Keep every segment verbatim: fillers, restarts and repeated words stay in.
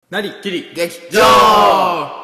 なりきり劇場は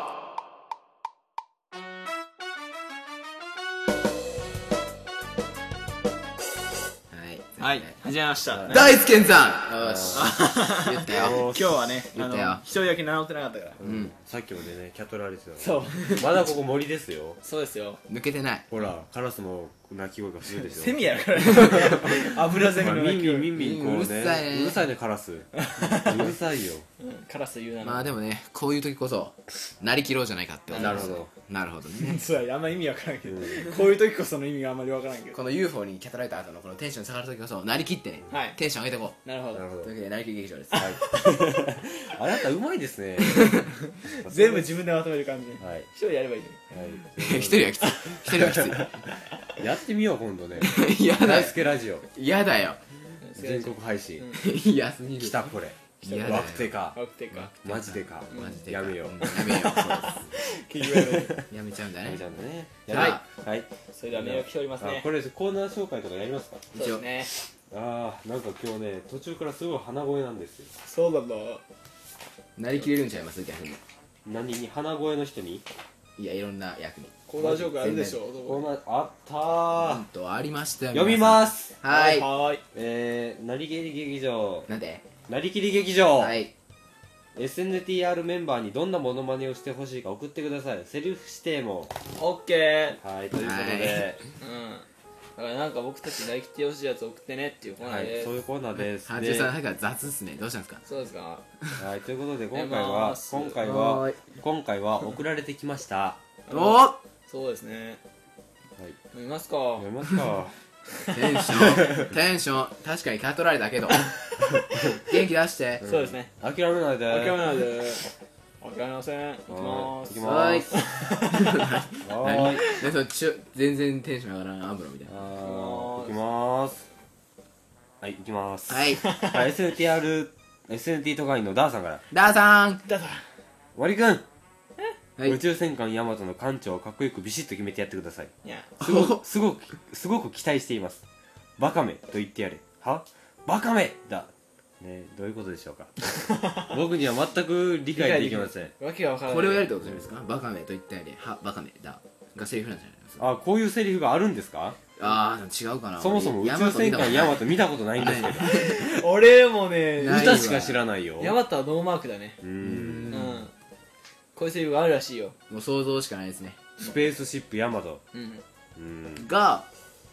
いはい始めました大輔さんよし言ったよ今日はね言ったよ一人だけ治ってなかったからうんさっきまでねキャトラですよそうまだここ森ですよそうですよ抜けてないほらカラスの鳴き声がするでしょセミやから油ゼミの鳴き声ミンミンミンミンこうねうるさいねうるさいねカラスうるさいよカラス言うなまあでもねこういう時こそなりきろうじゃないかって思うなるほどなるほどねそうやあんま意味わからんけどこういう時こその意味があんまりわからんけどこの ユーフォー にキャタられた後のこのテンション下がる時こそなりきってねはいテンション上げてこなるほどなるほどうというわけでなりきり劇場ですはいあなたうまいですね全部自分でまとめる感じはい一人やればいいねはい一人はきつい一人はきつやってみよう今度ねいやだ大よ輔ラジオ嫌だよ全国配信嫌すぎる来たこれ嫌だよワクテかワクテかマジでかマジでやめようやめようそう結局やめるですやめちゃうんだやめねちゃうんだねはいはいそれではメールが来ておりますねあこれコーナー紹介とかやりますかそうですねああなんか今日ね途中からすごい鼻声なんですよそうだななりきれるんちゃいます逆に何に鼻声の人にいやいろんな役にコーナー紹介あるでしょコーナーあったーなんとありましたよ読みますはいはーいえー、なりきり劇場なんでなりきり劇場、 はいエスエヌティーアール メンバーにどんなモノマネをしてほしいか送ってくださいセルフ指定もオッケはいということで、 ーうんだからなんか僕たちになりきってほしいやつ送ってねっていうコーナはい、 ーですそういうコーナーですハンでジュさんなんか雑っすねどうしたんですかそうですかはい、ということで今回出まはす今回ははーい今回は送られてきましたはおーそうですねい飲みますか読みますかテンションテンション確かにキャトられたけど元気出してそうですね諦めないで諦めないで諦めませんいきまはいす行きますははーいでそのちゅ全然テンション上がらんアムロみたいなあー行きますはい行きますはいはい エスエヌティーアール エスエヌティー 都会のダーさんからダーさんだだワリくんはい宇宙戦艦ヤマトの艦長をかっこよくビシッと決めてやってくださいいやすごくすごくすごく期待していますバカめと言ってやれはバカめだねどういうことでしょうか僕には全く理解できませんわけがわからないこれをやるってことじゃないですかバカめと言ったよりはバカめだがセリフなんじゃないですかあこういうセリフがあるんですかああ違うかなそもそも宇宙戦艦ヤマト見たことないんですけど俺もねないわ歌しか知らないよヤマトはノーマークだねううんんこういうセリフがあるらしいよもう想像しかないですねスペースシップヤマトうんうんが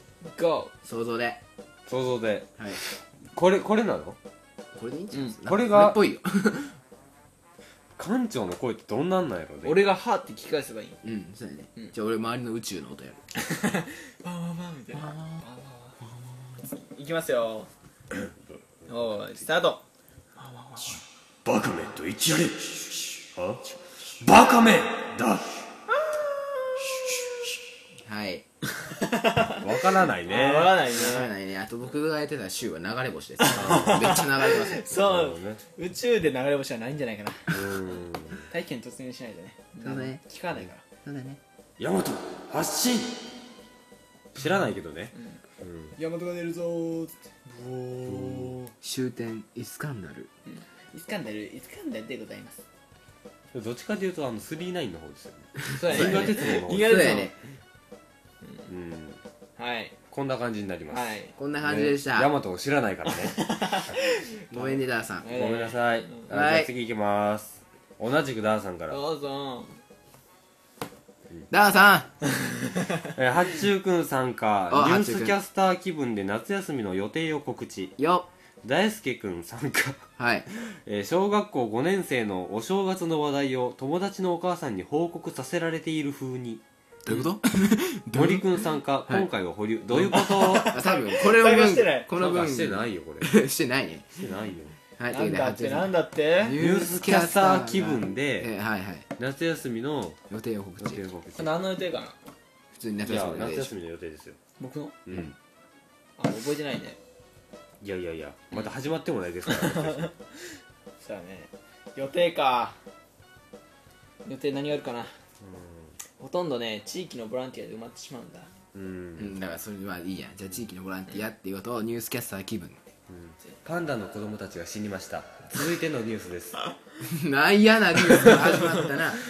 GO 想像で想像ではいこれこれなのこれでいいんじゃないですか、 これがっぽいよ艦長の声ってどんなんなんやろね俺がはって聞き返せばいいうんそうだね、 うんじゃあ俺周りの宇宙の音やるバーバーバーみたいないきますよおーいスタートバカめと言ってやれはバカめだはいわからないあわかねらないねわからないねあと僕がやってた週は流れ星ですめっちゃ流れてますねそうね宇宙で流れ星はないんじゃないかなうん体験突入しないとねそうだね聞かないからそうだねヤマト発進知らないけどねヤマトが出るぞーっつってブオー終点イスカンダルイスカンダルイスカンダルでございますどっちかというとあのスリーナインの方ですよねそうそうやね銀河鉄道の方銀河鉄道そうだよねうんはいこんな感じになりますはいこんな感じでした、 ねヤマトを知らないからねごめんねダーさんはいごめんなさいあはいじゃあ次行きます同じくダーさんからどうぞダーさえー八中くん参加あニュー八中くんスキャスター気分で夏休みの予定を告知んよ大輔くん参加はいえー小学校ごねん生のお正月の話題を友達のお母さんに報告させられている風にどういうこと森くん参加、今回は保留どういうことあ多分これを分探してないこの分してないよこれしてないねしてないよはいなんだってなんだだってニュースキャスター気分でえはいはい夏休みの予定を告知予定報告これ何の予定かな普通に夏いや休みの予定でし夏休みの予定ですよ僕のうんあ覚えてないねいやいやいやまだ始まってもないですからそうだね予定か予定何があるかなほとんどね地域のボランティアで埋まってしまうんだうょうんんだからそれはいいやじゃあ地域のボランティアっていうことをニュースキャスター気分考パンダの子供たちが死にました。続いてのニュースです。 なんやなニュースが始まったな。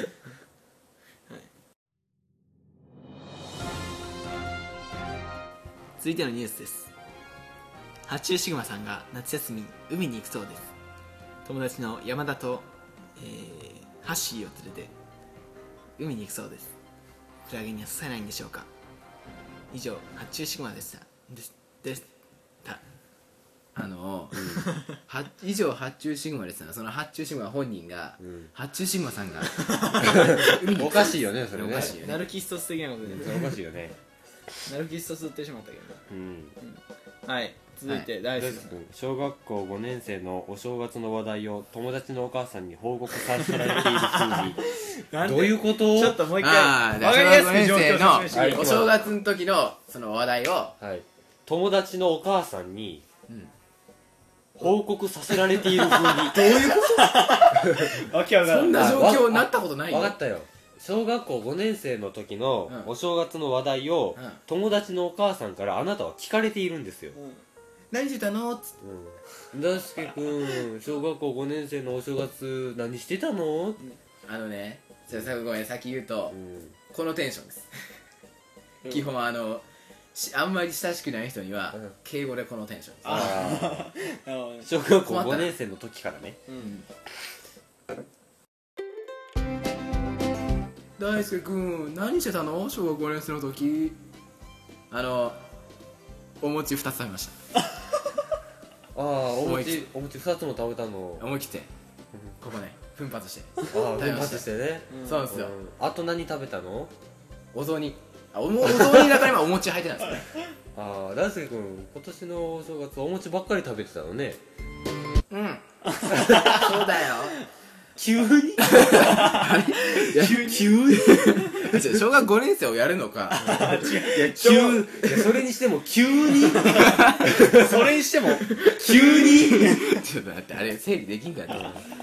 続いてのニュースです。ハチューシグマさんが夏休みに海に行くそうです。友達の山田と、えー、ハッシーを連れて海に行くそうです。クラゲには刺されないんでしょうか。以上、ハチューシグマでしたですでしたあのは以上発注シグマですな。その発注シグマ本人が、うん、発注シグマさんがおかしいよねそれね。 おかしいよね。 ナルキストス的なことでおかしいよね。 ナルキストスってしまったけど、 うんうん、はい続いて、はい、大好き小学校ごねん生のお正月の話題を友達のお母さんに報告させられている風にどういうこと？ ちょっともう一回あ分かりやすく状況説明して、お正月の時のその話題を、 はい、友達のお母さんに、うん、報告させられている風にどういうことわけわからん。そんな状況になったことないよ。 分かったよ。小学校ごねん生の時のお正月の話題を、うん、友達のお母さんからあなたは聞かれているんですよ、うん、 何してたのっつって、 うん、大輔君小学校ごねん生のお正月何してたの、うん、 あのねじゃあごめん先言うと、うん、このテンションです基本あのあんまり親しくない人には、うん、敬語でこのテンションです。あ小学校ごねん生の時からね、うん大輔君何してたの小学ごねん生の時。あのお餅ふたつ食べましたああお餅お餅ふたつも食べたの。 思い切ってここね奮発してああ奮発してね、 うん、そうですよ、 うん、あと何食べたの。 お雑煮。あ お, お雑煮だから今お餅入ってないんですよねああ大輔君今年のお正月お餅ばっかり食べてたのね。 うんそうだよ急に急に急に小学ごねん生をやるのかいや急いやそれにしても急にそれにしても急にちょっと待ってあれ整理できんかった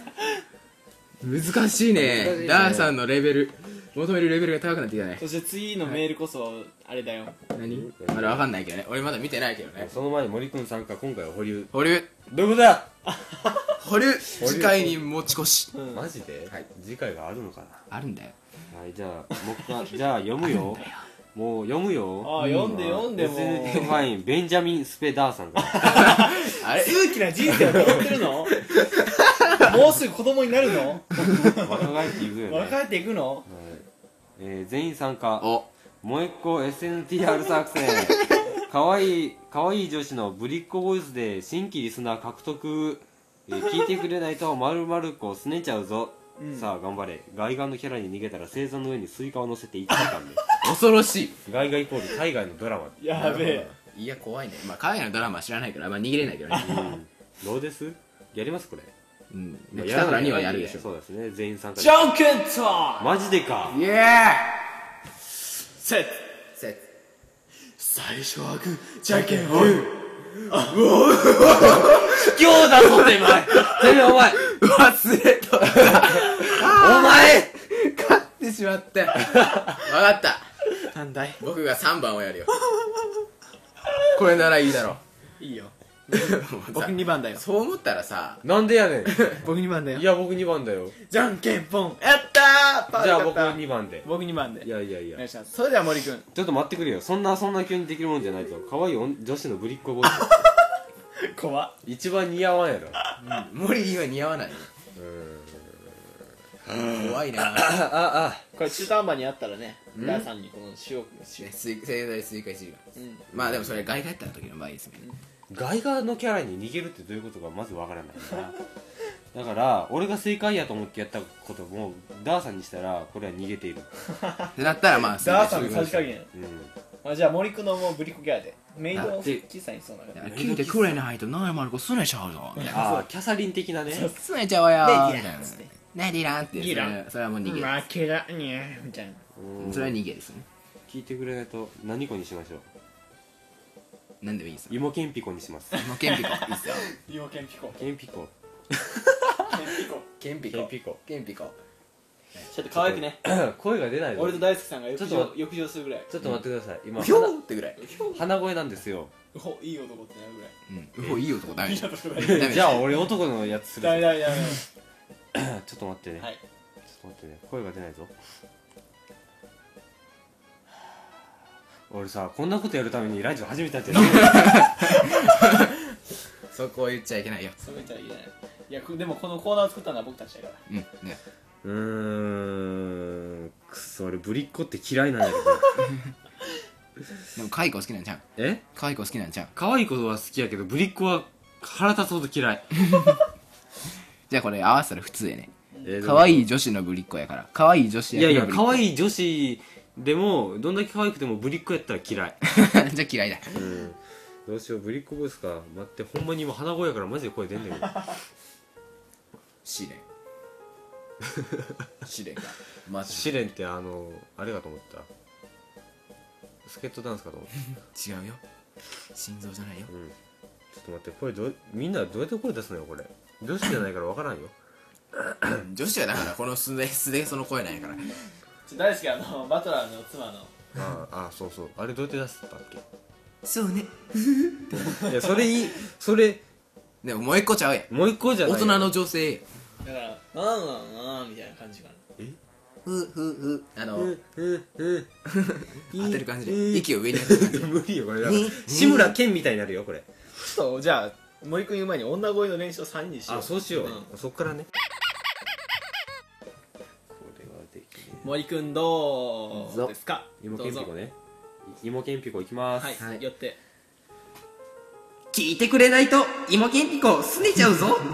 難しいね。ダーさんのレベル求めるレベルが高くなってきたね。 そして次のメールこそあれだよ。 何まだ分かんないけどね。俺まだ見てないけどね。 その前に森くん参加今回は保留。 保留どういうことだ保留次回に持ち越し、 うん、マジで、はい、次回があるのかな。 あるんだよ。 はいじゃあもうじゃあ読むよもう読むよ。 ああ読んで読んでもう エスエヌティーファインベンジャミン・スペダーさんからあれ数奇な人生をたどってるのもうすぐ子供になるの若返っていくよね。 若返っていくの、はいえー、全員参加もう一個 エスエヌティーアール 作戦かわいいかわいい女子のぶりっ子ボイスで新規リスナー獲得、えー、聞いてくれないと丸々こすねちゃうぞ、うん、さあ頑張れ。ガイガンのキャラに逃げたら星座の上にスイカを乗せていっちゃったんで恐ろしい。 ガイガイイコール海外のドラマ。 やべえ。 いや怖いね。まあ海外のドラマは知らないから、まあ、逃げれないけどね、 うん、どうですやりますこれ。 うん、まあ、北村にはやるでしょ。 そうですね全員参加。 じゃんけんトーマジでか。 イエーイセットセット最初はグーじゃんけんほい。あうお卑怯だぞてめえてめえお前忘れとったお前勝ってしまって分かった。 なんだい僕がさんばんをやるよこれならいいだろう。いいよ僕にばんだよ。 そう思ったらさなんでやねん僕にばんだよ。 いや僕にばんだよ。 じゃんけんぽんやったー。 じゃあ僕にばんで。 僕にばんで。 いやいやいやお願いします。それでは森くんちょっと待ってくれよ。そんなそんな急にできるもんじゃないと。可愛い女子のぶりっ子ボイス怖っ。 一番似合わんやろ、 うん、森には似合わない。うーん怖いなあああこれ中途半端にあったらねダーさんにこの塩盛大スイカいちが、うん、まあでもそれガイガやった時の場合ですね、 うん、ガイガのキャラに逃げるってどういうことかまずわからないなだから俺が正解やと思ってやったこともダーさんにしたらこれは逃げているってなったらまあダーさんのさじ加減、うん、あじゃあ森くんのもうブリコキャラでメイドの小さいそうなの聞いてくれないとなやまる子すねちゃうぞああキャサリン的なねすねちゃうよーみたいなねディランってそれそれはもう逃げ負けだねみたいなそれは逃げですね。 聞いてくれないと何子にしましょう。 何でもいいですよ。 芋けんぴこにします。 芋けんぴこいいっすよ。 芋けんぴこけんぴこけんぴこけんぴこけんぴこちょっと可愛くね声が出ないぞ。 俺と大輔さんが浴場浴場するぐらい。 ちょっと待ってください、今ひょーってぐらい鼻声なんですよ。 うほいい男ってなるぐらい。 うんうほいい男ダメいい男がいい。 ダメじゃあ俺男のやつするダメダメダメ。 ちょっと待ってね、 はい。 ちょっと待ってね、声が出ないぞ。俺さ、こんなことやるためにラジオ始めたんじゃないそこを言っちゃいけないよ。 そう言っちゃいけない。いやでもこのコーナーを作ったのは僕たちだから。 うんねうーん、くそ、俺ぶりっ子って嫌いなんだけどでも可愛い子好きなんじゃん。 え可愛い子好きなんじゃん。 可愛い子は好きやけどぶりっ子は腹立つほど嫌い。 じゃあこれ合わせたら普通やね。 えー可愛い女子のぶりっ子やから可愛い女子いやいや、可い愛い女子でもどんだけ可愛くてもぶりっ子やったら嫌い。 じゃあ嫌いだ。 うんどうしよう、ぶりっ子ボイスか。待って、ほんまに今鼻声やからマジで声出んねんけど試練試練かマジ試練ってあのあれかと思った、スケートダンスかと思った違うよ。心臓じゃないよ。 うんちょっと待って、これどうみんなどうやって声出すのよこれ。女子じゃないから分からんよ女子はだからこの素で素でその声なんやから。 大好きあのバトラーの妻の。 ああ、そうそう、あれどうやって出すったっけ。 そうね。 いやそれいい、それでももう一個ちゃうやん。 もう一個じゃない大人の女性。 だからなんなんなんみたいな感じかな。 ふふふあのうんうんうん当てる感じで息を上に当てる感じで。 無理よこれ。だから志村けんみたいになるよこれ。 ちょっとじゃあ森君言う前に女声の練習をさんにんにしよう。 あ、そうしよう、 んそっからね。これはできる。 森君どうですか。 芋けんぴどうぞこね。芋けんぴこいきます。 はい、 はいよって聞いてくれないと芋けんぴこすねちゃうぞ。 なんか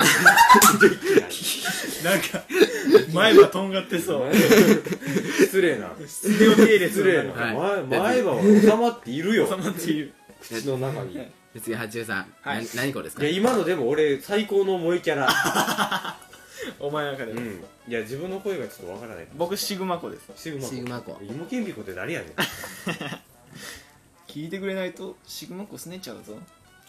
前歯とんがってそう失礼な。 失礼を手入れ失礼な。 はい前前歯は収まっているよ。 収まっている。 口の中に。い次八十三はい何個ですか。 や今のでも俺最高の萌えキャラ。 お前の中で、 うん。いや自分の声がちょっとわからない。 僕シグマ子です。 シグマ子。 シグマ子芋けんぴこって誰やねん。 聞いてくれないとシグマ子すねちゃうぞ。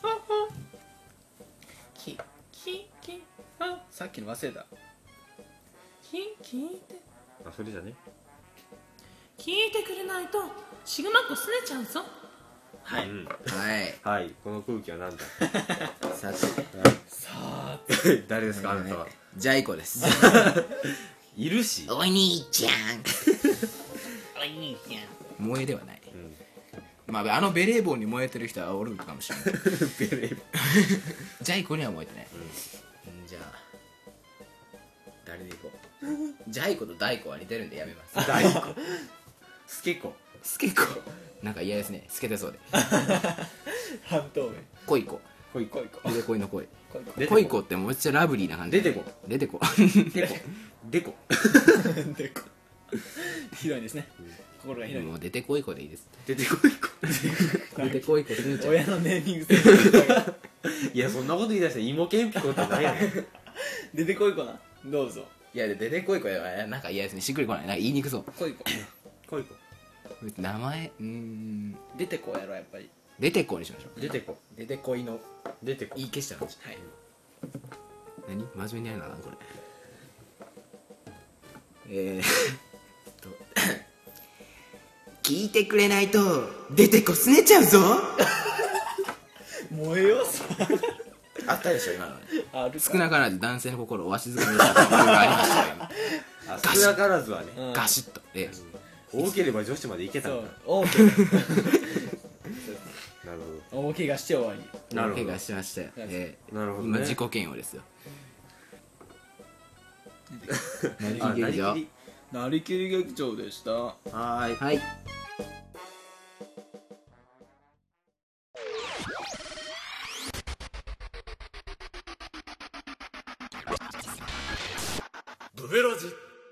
キキキあさっきの忘れた。キ聞いてあ、それじゃね。 聞いてくれないとシグマ子すねちゃうぞ。はい、 うん。 はいはい。この空気はなんだ。 さてさあ誰ですかあなたは。 ジャイコです。 いるし。 お兄ちゃん。 お兄ちゃん萌えではない。 うんまああのベレー帽に燃えてる人はおるかもしれない。 ベレー。 ジャイコには燃えてない。うんじゃあ誰でいこう。ジャイコとダイコは似てるんでやめます。 大根。スケコ。 スケコなんか嫌ですね。透けてそうで。 半透明恋子。 こいこ。 恋子出てこいの恋。 恋子出てこ恋子ってめっちゃラブリーな感じ。 出てこ。 出てこ。 でこ。でこ。 でこ広いですね、心が広い。 もう出てこい子でいいです。 出てこいこ。 出てこい子でいいじゃん。 親のネーミングセンスいやそんなこと言い出したら芋けんぴこって何やねん。 出てこい子な。どうぞ。 いや出てこい子はなんか嫌ですね。しっくりこない。なんか言いにくそう。 恋子こいこ。 名前うーん出てこやろやっぱり。 出てこにしましょう。 出てこ。 出てこいの出てこ。 言い消した感じ。 はい何真面目にやるなこれ。えーっと聞いてくれないと出てこすねちゃうぞ。 燃えよそあったでしょ今のね。 あるか少なからず男性の心をわしづかみにしたところがありましたよ今。 あ、少なからずはね。 うんガシッと。え多ければ女子までいけたそうんだ。 大怪我なる大怪我して終わり。 なるほど怪我しましたよ。えほど。なるほーどね。 今自己嫌悪ですよ。 あ、 劇場なりきり。 なりきり劇場でした。 はーい。 はい。 ブベロジ。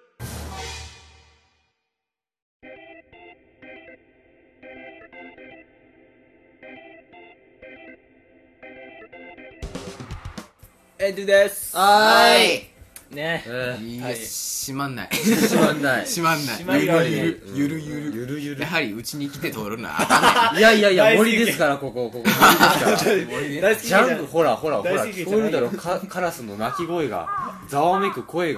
エンディです。 はーい。 ね。 えいや、 はいしまんない。 ー、しまんない。 しまんない。 しまいが悪いねゆるゆるゆる。 ゆるゆるや。はりうちに来て通るのはあかんねいやいやいや、 大好き森ですから、ここ、ここ。森ですから。 大好きジャンプ、ほらほらほら、 大好きじゃない聞こえるだろ、かカラスの鳴き声が、ざわめく声が。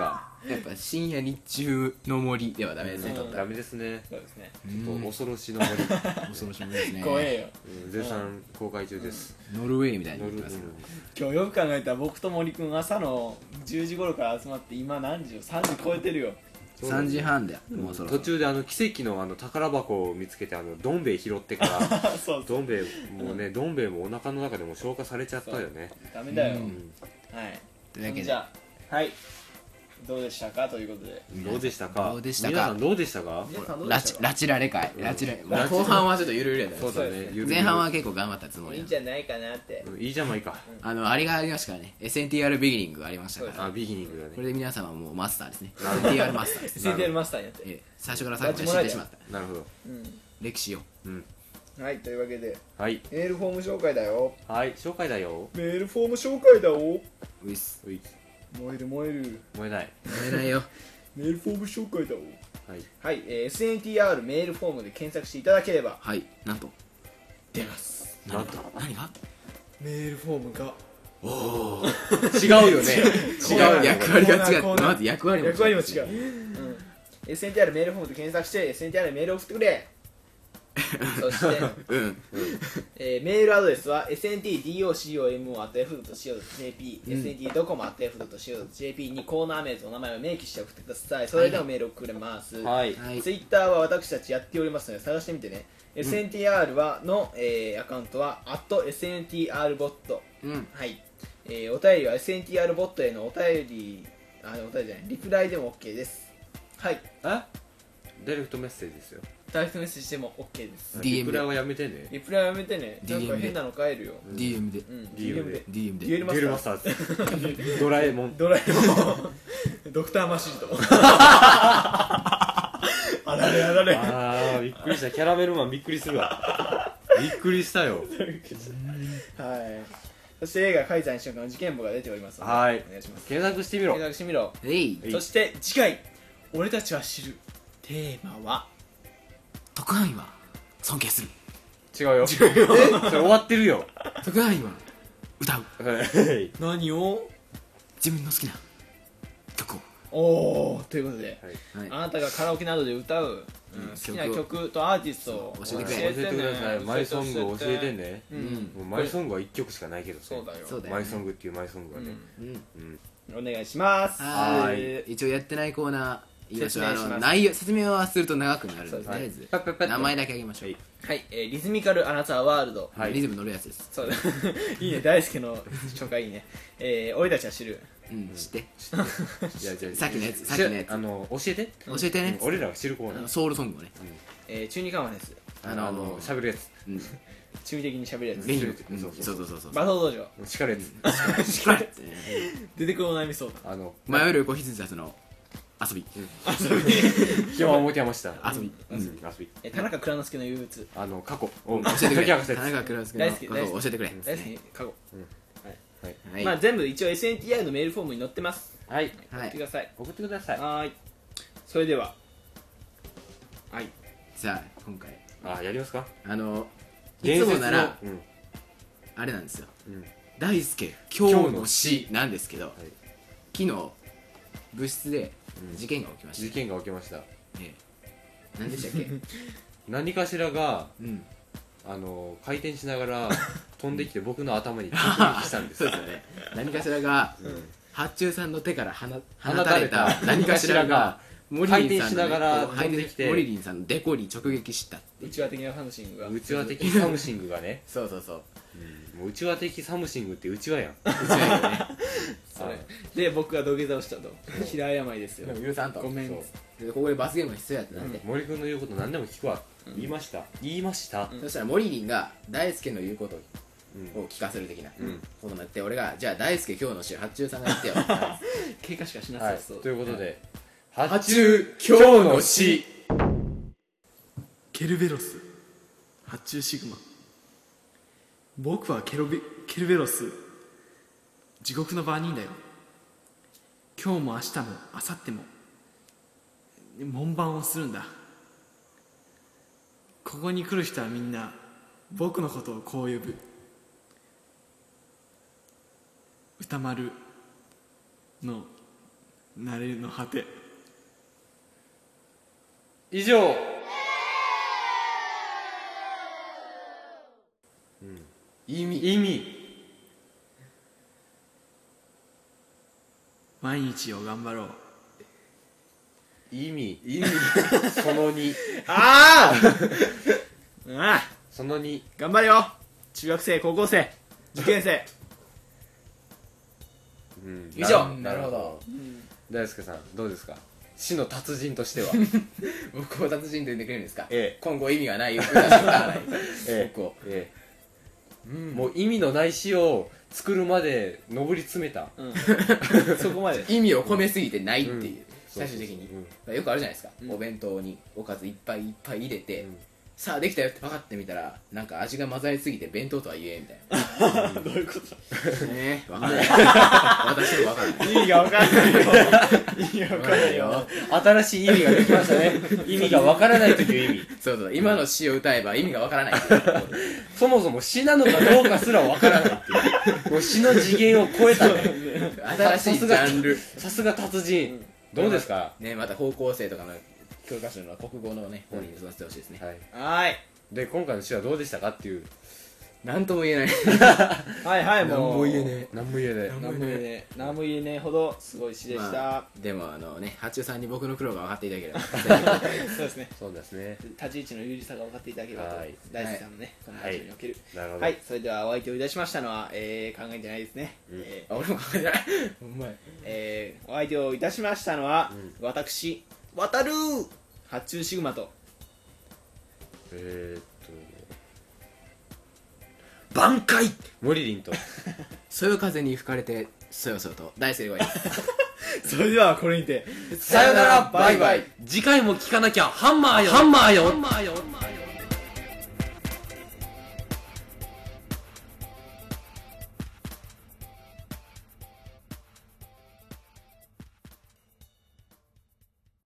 やっぱ深夜日中の森ではダメですね、 うん撮ったらダメですね。 そうですねちょっと恐ろしの森、 恐ろしいものですね。 怖えようん絶賛公開中です。 ノルウェーみたいにノル言ってますけど、 今日よく考えたら僕と森くん朝のじゅうじ頃から集まって今何時よさんじ超えてるよさんじはんでもうそろそろ途中であの奇跡のあの宝箱を見つけて、あのどん兵衛拾ってからそうそうどん兵衛もうね、どん兵衛もお腹の中でも消化されちゃったよね。 ダメだよ、 うんはいというわけでじゃあはいどうでしたかということでどうでしたか。 どうでしたか皆さんどうでしたか。 皆さんどうラでしたかチラチラレ会ラチラレ、 んまあ後半はちょっとゆるゆるやったそうだねそうですねゆるゆる前半は結構頑張ったつもりいいなんんでじゃないかなってうんいいじゃないか。 あのあれがありましたからね エスエヌティーアール ビギニングがありましたからあビギニングだね。 これで皆様もうマスターですね エスエヌティーアール マスターですエスエヌティーアール マスターになってええ最初から最後まで知ってしまったなるほど。 歴史をうんはいというわけではいメールフォーム紹介だよはい紹介だよ。 メールフォーム紹介だよウィスうい燃える燃える燃えない。 燃えないよメールフォーム紹介だよはいはい、えー、エスエヌティーアール メールフォームで検索していただければはいなんと出ますなんと何がメールフォームが違うよね。違うよね。 役割が違うコーナーまず役割も役割も違う、うん、エスエヌティーアール メールフォームで検索して エスエヌティーアール メールを送ってくれそして、 うんえーメールアドレスは エスエヌティードコム アットヤフードットシーオードットジェーピー、エスエヌティードコム アットヤフードットシーオードットジェーピー にコーナー名とお名前を明記して送ってください。それでもメールを送れます、 はいはいツイッターは私たちやっておりますので探してみてね、エスエヌティーアール はの、えーアカウントは アットエスエヌティーアール ボット、 うんはいえーお便りは エスエヌティーアール ボットへのお便りあお便りじゃないリプライでも OK です。はいえダイレクトメッセージですよ。 ダイレクトメッセージしても OK です。 ディーエムリプライはやめてね。 リプライはやめてね、なんディーエム でか変なの帰るよ。 ディーエム でうんディーエム でディーエム でデュエルマデュエルマスタスターズドラえもん。 ドラえもんドクターマシートあられあられあーびっくりした。キャラメルマンびっくりするわ。びっくりしたよ。 はいそして映画「カイザーにしようか」の事件簿が出ておりますのではいお願いします。 検索してみろ。 検索してみろ。 えいはいそして次回俺たちは知るテーマは特派員は尊敬する違うよ。えそれ終わってるよ。 特派員は歌うはい何を自分の好きな曲をおおということで、 はいあなたがカラオケなどで歌う、うん好きな曲とアーティストをそう教えてくれ教えてください。マイソング教えてね。 うんもうマイソングはいっきょくしかないけどさ。 そうだよそうだよマイソングっていうマイソングはね。 うんお願いします。 ははいーい一応やってないコーナー言いましょうあ説明しますの内容説明はすると長くなるそうですねのでとりあえずパッパッパッと名前だけあげましょうはいはい、えーリズミカルアナザーワールド、 はいリズム乗るやつですそうだいいね大輔の紹介いいね、えー俺たちは知るうん知っていやじゃあさっきのやつさっきのやつあの教えて。 教えてね俺らが知るコーナー。 あのソウルソングをねえー中二カンファレンスあのあの喋るやつ。 うん中二的に喋るやつレインそううんそうそうそうそうそうバトル道場叱るやつ。 しっかり出てくるお悩み相談あの迷える子羊たちの遊び今日は表山下。 遊びうん遊び。 えー田中蔵之介の憂鬱あの過去。 教えてくれ書き田中倉之大好き介の過去を教えてくれ大好き過去、 はいはいまあ全部一応 エスエヌティーアール のメールフォームに載ってます。 はいはい送ってください。 送ってください。 はーいそれでははいじゃあ今回あやりますか。 あのいつもならうんあれなんですようん大輔今日の詩なんですけど昨日部室で事件が起きました事件が起きました。 ええ何でしたっけ何かしらがうんあの回転しながら飛んできて僕の頭に直撃したんですそうですよね何かしらがうん八中さんの手から放放放たれたたれた何かしらがモリリンさんのね回転しながらこう飛んできてモリリンさんのデコに直撃したって内輪的なハムシングがうちわ的サムシングがねそうそうそうもううちわ的サムシングってうちわやん。 うちはよねそれで僕が土下座をしたと平謝りですよでも許さんとごめんそうでここで罰ゲームが必要やってなって、 森君の言うこと何でも聞くわ。言いました言いました。 そしたらモリリンが大輔の言うことうんを聞かせる的なうんことになって俺がじゃあ大輔今日の詩八中さんが言ってよ喧嘩しかしなはいさそう、 ということで八八中今日の詩。 ケルベロス発注シグマ僕はケロベケルベロス地獄の番人だよ今日も明日も明後日も門番をするんだここに来る人はみんな僕のことをこう呼ぶ歌丸のなれるの果て。 以上。 意味意味。 毎日を頑張ろう。 意味。 意味そのに。 ああああそのに。 頑張れよ。中学生、高校生、受験生。 うん、 以上。 なるほど。大輔さんどうですか、死の達人としては。 僕を達人と呼んでくれるんですか。 ええ今後意味がない歌しか歌わないええ僕を、 ええ、もう意味のない詩を作るまで上り詰めた、 うん、そこまで。 意味を込めすぎてないっていう、 うん、 最終的に、 うん、 よくあるじゃないですか、 うん、 お弁当におかずいっぱいいっぱい入れて、 うん、 さあできたよってパカって見たらなんか味が混ざりすぎて弁当とは言えんみたいなどういうことねえ分かんない私も分かんない意味が分かんないよ。意味が分かんないよ。 新しい意味ができましたね。意味がわからないという意味。 そうそう、今の詩を歌えば意味が分からないそもそも詩なのかどうかすらわからないっていう。もう詩の次元を超えたね。 新しいジャンル。 さすが達人、うん、どうですかね、また高校生とかの教科書の国語のね方に育ててほしいですね。 はい。 で今回の詩はどうでしたかっていう。 なんとも言えない。 はいはい、もう何も言えねえ。 何も言えねえ。 何も言えねえ。何も言えねえほどすごい詩でした。まあ、 でもあのね、八中さんに僕の苦労が分かっていただければ。 そうですね。 そうですね。 立ち位置の有利さが分かっていただければと。大輔さんのね、このラジオにおける。 なるほど。 はい、それではお相手をいたしましたのは、えー、考えてないですね。 うん、えー、俺も考えてない。ほんまや。 えー、お相手をいたしましたのは、うん、私、渡る発注シグマと。 えーっと。挽回モリリンとそよ風に吹かれてそよそよと大正解です。 それではこれにてさよならバイバイ。次回も聞かなきゃハンマーよハンマーよ。